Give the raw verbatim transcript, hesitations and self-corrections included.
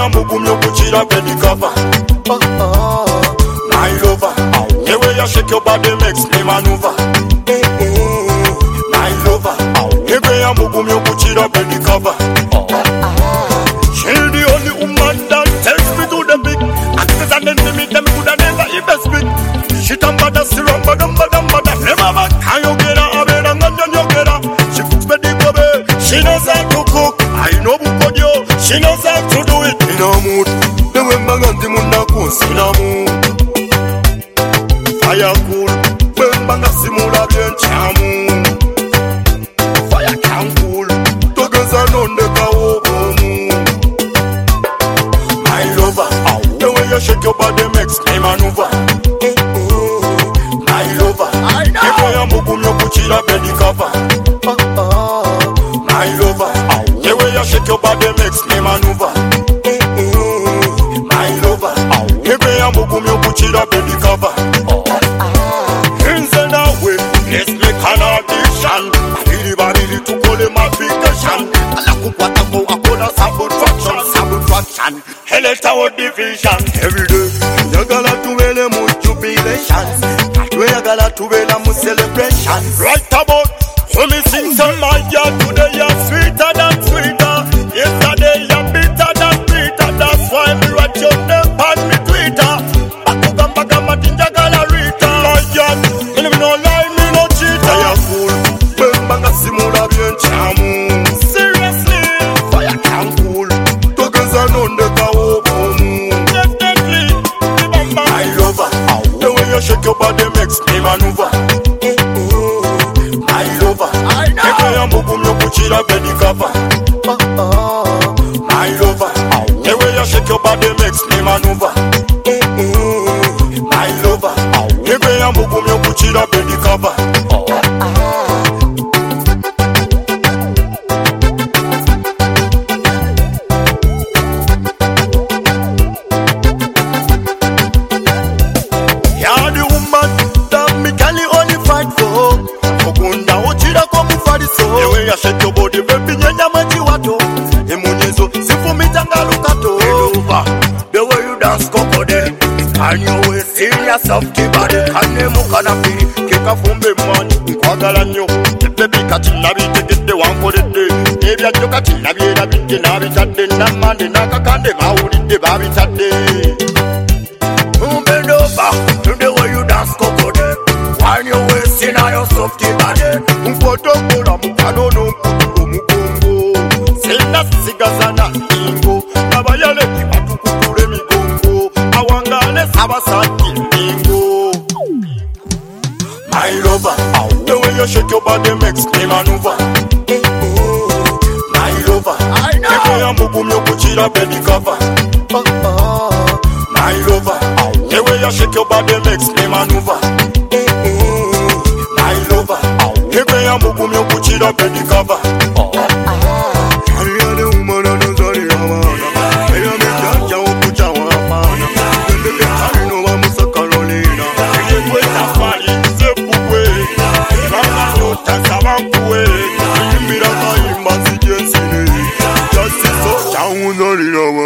ya mugumyo kuchira bedi cover. Oh, oh, my lover. The way you shake your body makes me maneuver. Hey, hey, my lover. The way you mugumyo kuchira bedi cover. Oh, oh. She's the only woman that takes me to the big. Actors and enemies, them could have never even speak. She tam bada siram badam badam badam. Never back. Can you get her? Abed and then you get her. She cooks me the gobe. She knows how to cook. I know bukodio. She knows how to do it in a mood. The way baganti munda kunsina mood. Fire cool. When banga simula bien chamu. Fire can cool. Togeza nonde kawo. My lover. The way you shake your body makes me maneuver. My lover. The way you mugumyo kuchira bedi cover. My lover. The way you shake your body makes me maneuver. My lover. The way you mugumyo kuchira bedi cover. Hinze na way. Let's make an audition. Barili barili tukole my vacation. Ala kukwata ko akola subtraction, subtraction. Heleta wo division. Every day. Yagala tuwele mu jubilations. Atwe yagala tuwela mu celebration. Right about. When me sing some my yard today, you're sweeter than sweeter. Yesterday you're bitter than bitter. That's why me write your name on me Twitter. Bakuga baga matinja galarita. My yard, me no lie, me no cheater. Fire cool, bembanga simula bien chamu. Seriously, fire can cool. Togeza nonde kawo bomu. Definitely, my lover. The way you shake your body makes me maneuver. Kuchira bedi cover. Oh, oh, my lover. The way you shake your body makes me maneuver. My lover. The way you mugumyo kuchira bedi cover. Oh, you're the woman that me can only fight for. Okunda ochira kwa mufari so. The way you shake your body, baby, nyanya maji wato. Emunyezo, sifumi tangalukato. The way you dance kokode. Can you wait in your softy body? Kane mukana piri, keka fumbe mani. Nkwagala nyo, baby katina bite gite wankode de. Ebya jo katina biera bite na bitade. Namande nakakande maulide babitade. Bend over, the way you dance kokode. Can you wait in your softy body? Mkotokola mukano no kutuko mukongo. Sena sigazana ingo. Nabayale kimatukutule migongo. Awangane sabasaki ingo. My lover. The way you shake your body makes me maneuver. My lover. The way you mugumyo kuchira bedi cover. My lover. The way you shake your body makes me maneuver. My lover. The way you mugumyo kuchira bedi cover. Oh, I am the woman on the sorry Ramana. I am the judge of Puchawana. When the Petari no Amusa Carolina. I am with a party, Zepuwe. Rama no Tasamakwe. I am Miraka in Massy Jensine. Justice of Town, Sorry Ramana.